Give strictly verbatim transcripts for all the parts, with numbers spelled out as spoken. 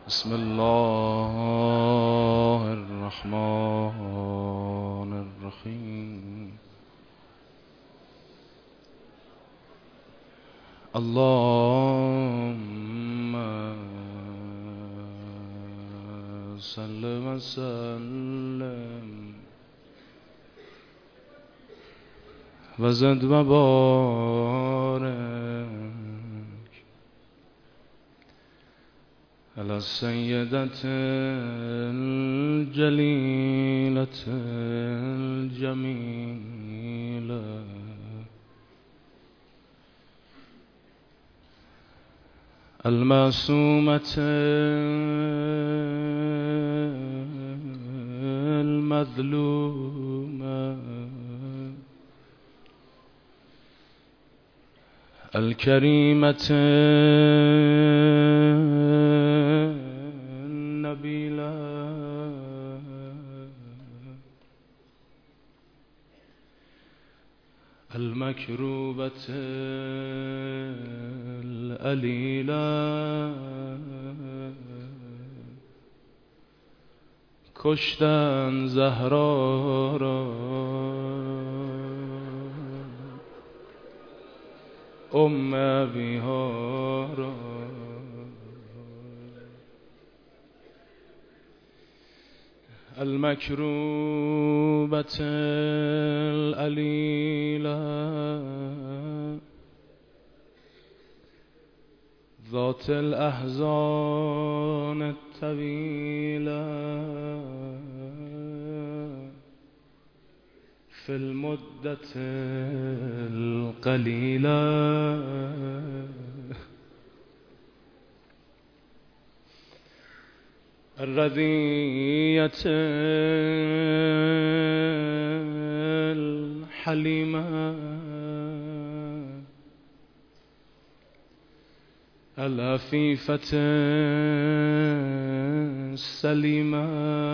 بسم الله الرحمن الرحیم. اللهم صل وسلم وزد وبارك على السيدة الجليلة الجميلة المعصومة المظلومة الكريمة النبيلة المكروبة الأليلة کشتن زهرا را ام ابیها را المکروبة العلیلة ذات الاحزان الطویلة في المدة القليلة الرضية الحليمة العفيفة السليمة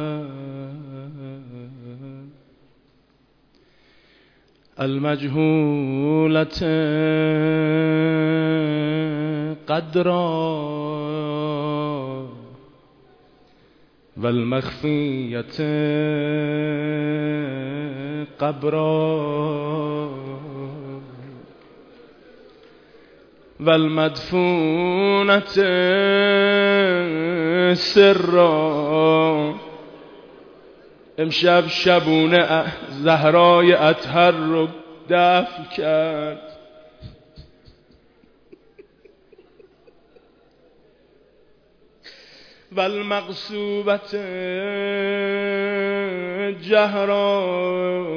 المجهولة قدرا والمخفية قبرا والمدفونة سرا. امشب شبونه زهرای اطهر رو دفن کرد. والمغصوبة جهرا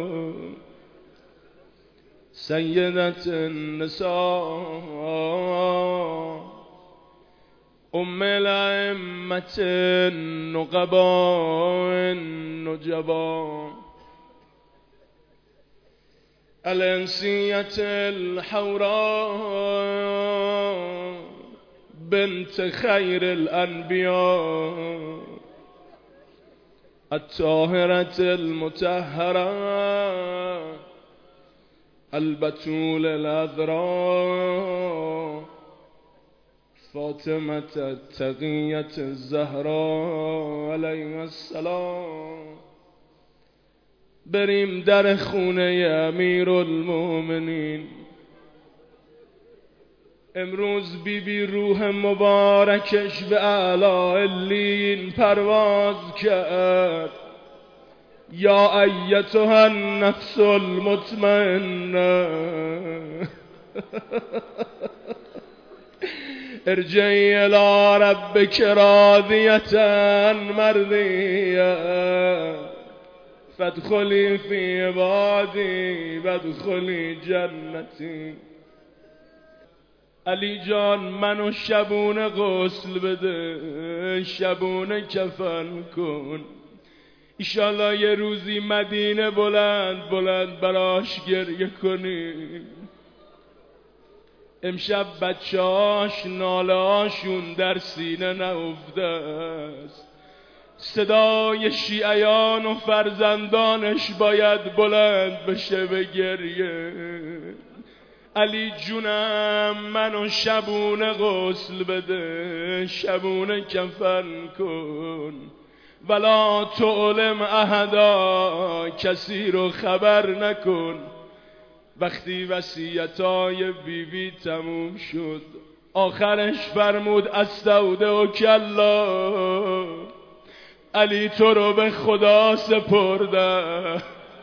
سيدة النساء ام الائمة النقباء النجباء الانسية الحوراء بنت خير الأنبياء الطاهرة المطهرة البتول العذراء فاطمة التقية الزهراء عليها السلام. بریم در خونه امیر المؤمنین. امروز بی بی روح مبارکش به اعلی علیین پرواز کرد. یا ایتها النفس المطمئنه ارجعی الی ربک راضیة مرضیة فادخلی فی عبادی وادخلی جنتی. علی جان منو شبونه غسل بده، شبونه کفن کن. ایشالله یه روزی مدینه بلند بلند براش گریه کنی. امشب بچه‌هاش ناله‌هاشون در سینه نهفته است. صدای شیعیان و فرزندانش باید بلند بشه به گریه. علی جونم منو شبونه غسل بده، شبونه کفن کن، ولا تعلم احدا، کسی رو خبر نکن. وقتی وصیتای بیبی تموم شد آخرش فرمود استودعک الله، علی تو رو به خدا سپردم.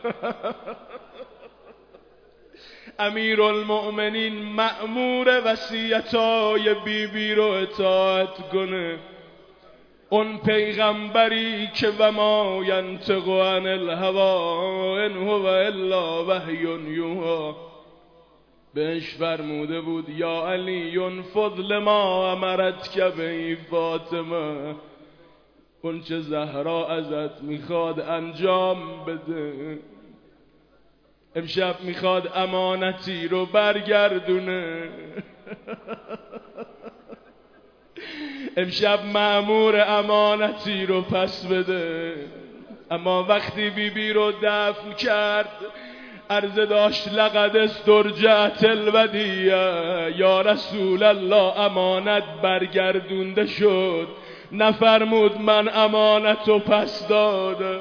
امیرالمؤمنین مأمور وصیتای بیبی رو اطاعت کنه. اون پیغمبری که و ما ینطق عن الهوا ان هو الا وحی یوحی، بهش فرموده بود یا علی انفض لما امرتک به فاطمه، اون چه زهرا ازت میخواد انجام بده. امشب میخواد امانتی رو برگردونه. امشب مأمور امانتی رو پس بده. اما وقتی بیبی بی رو دفن کرد عرض داشت لقد استرجعت الودیعه، یا رسول الله امانت برگردونده شد. نفرمود من امانت رو پس داده.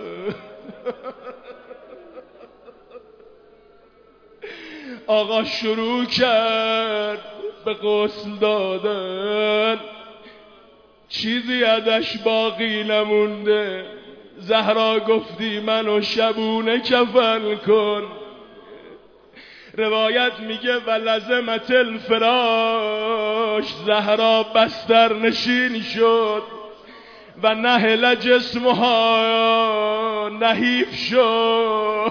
آقا شروع کرد به غسل دادن، چیزی ازش باقی نمونده. زهرا گفتی منو شبونه کفن کن. روایت میگه و لزمت الفراش، زهرا بستر نشین شد و نهل جسمها، نحیف شد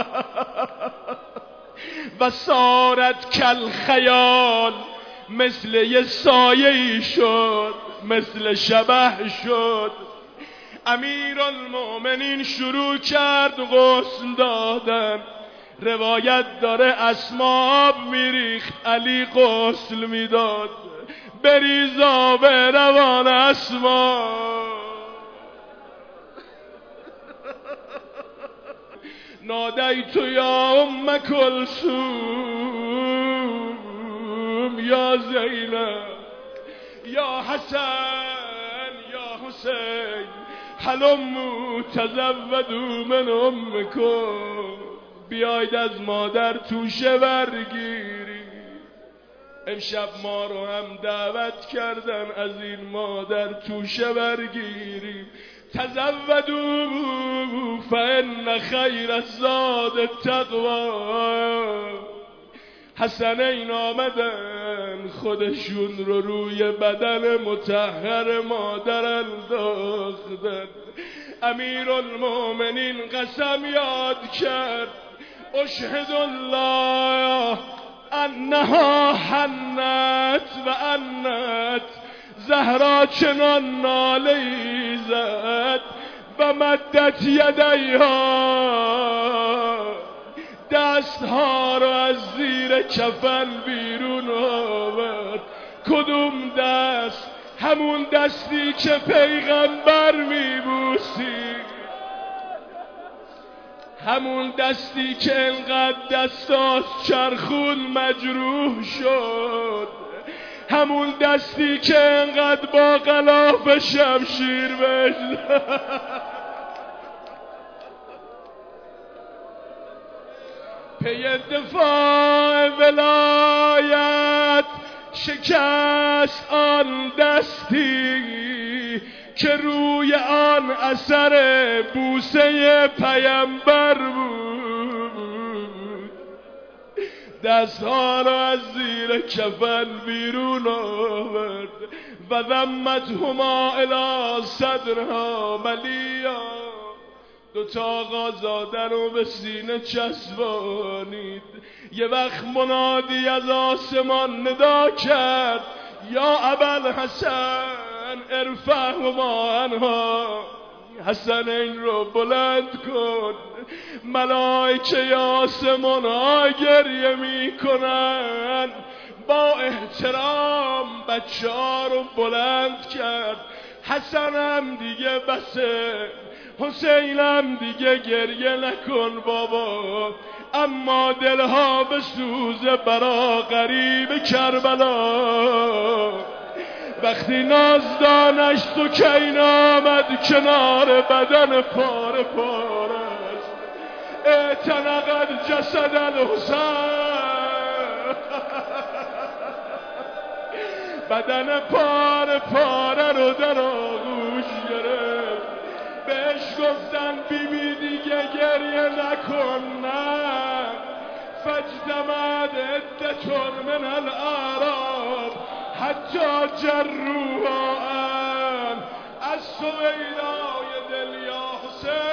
و سارت کل خیال، مثل یه سایه‌ای شد، مثل شبح شد. امیرالمؤمنین شروع کرد غسل دادن. روایت داره اسماب میریخت، علی غسل میداد. بریزا به روان اسما، نادیت یا ام کلثوم یا زینب یا حسن یا حسین هلموا تزودوا من امکم، بیاید از مادر توشه برگیری. امشب ما رو هم دعوت کردن از این مادر توشه برگیریم. تزودوا فان خیر الزاد التقوی. حسنین آمدن خودشون رو روی بدن مطهر مادر انداختن. امیرالمؤمنین قسم یاد کرد اشهد الله انها حنت و انت. زهرا چنان ناله‌ای زد و مدت یدیها، دستها رو از زیر کفن بیرون آورد. کدوم دست؟ همون دستی که پیغمبر میبوسی، همون دستی که انقدر دستاش چرخون مجروح شد، همون دستی که انقدر با غلاف شمشیر بشد. پی دفاع ولایت شکست آن دستی که روی آن اثر بوسه پیامبر بود. دستها را از زیر کفن بیرون آورد و ضمتهما الی صدرها ملیا. دوتا آقا زاده رو به سینه چسبانید. یه وقت منادی از آسمان ندا کرد یا ابوالحسن ارفعهما عنها، حسنین رو بلند کن. ملائکه آسمان ها گریه می کنن. با احترام بچه ها رو بلند کرد. حسنم دیگه بسه، حسینم دیگه گریه نکن بابا. اما دلها به سوز برا غریب کربلا. وقتی نازدانش تو کین آمد کنار بدن پاره پاره است، اعتنقد جسد الحسین، بدن پاره پاره رو در آغوش گرفت. بهش گفتن بی بی دیگه گریه نکن، نه فاجتمعت عدة من الاعراب حتی جروها از سویدای دل یا حسین.